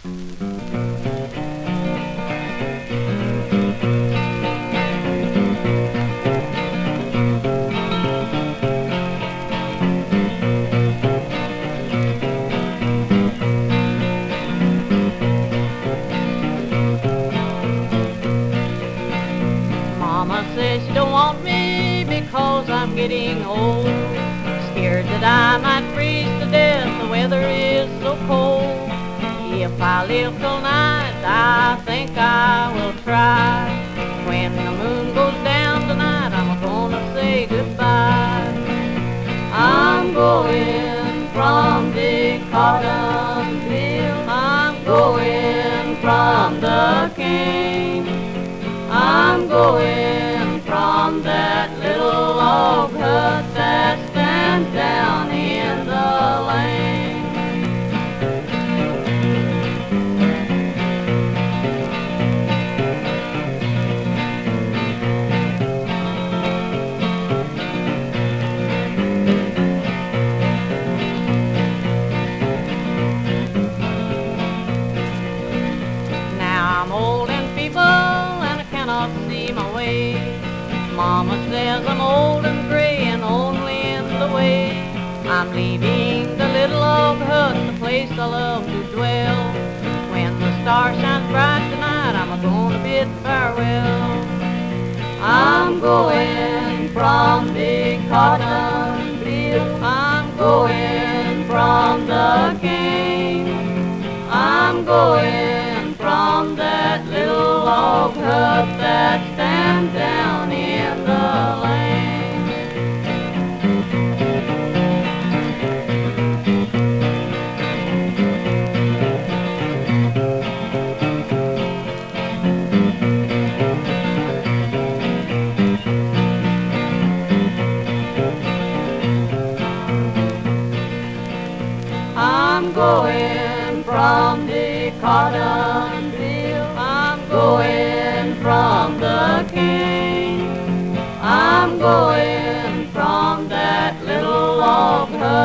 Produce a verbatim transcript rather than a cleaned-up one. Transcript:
Mama says she don't want me because I'm getting old. Scared that I might freeze to death, the weather is so cold. If I live till night, I think I will try. When the moon goes down tonight, I'm gonna say goodbye. I'm going from the cotton field. I'm going from the cane. I'm going from that little log hut that stands down in the lane. Now I'm old and feeble and I cannot see my way. Mama says I'm old and gray and only in the way. I'm leaving the little log hut, the place I love to dwell. When the star shines bright tonight, I'm gonna bid farewell. I'm going from the cotton field. I'm going from the cane. I'm going from that little log hut that stands down in the lane. I'm going from the cotton field. I'm going from the cane. I'm going from that little log hut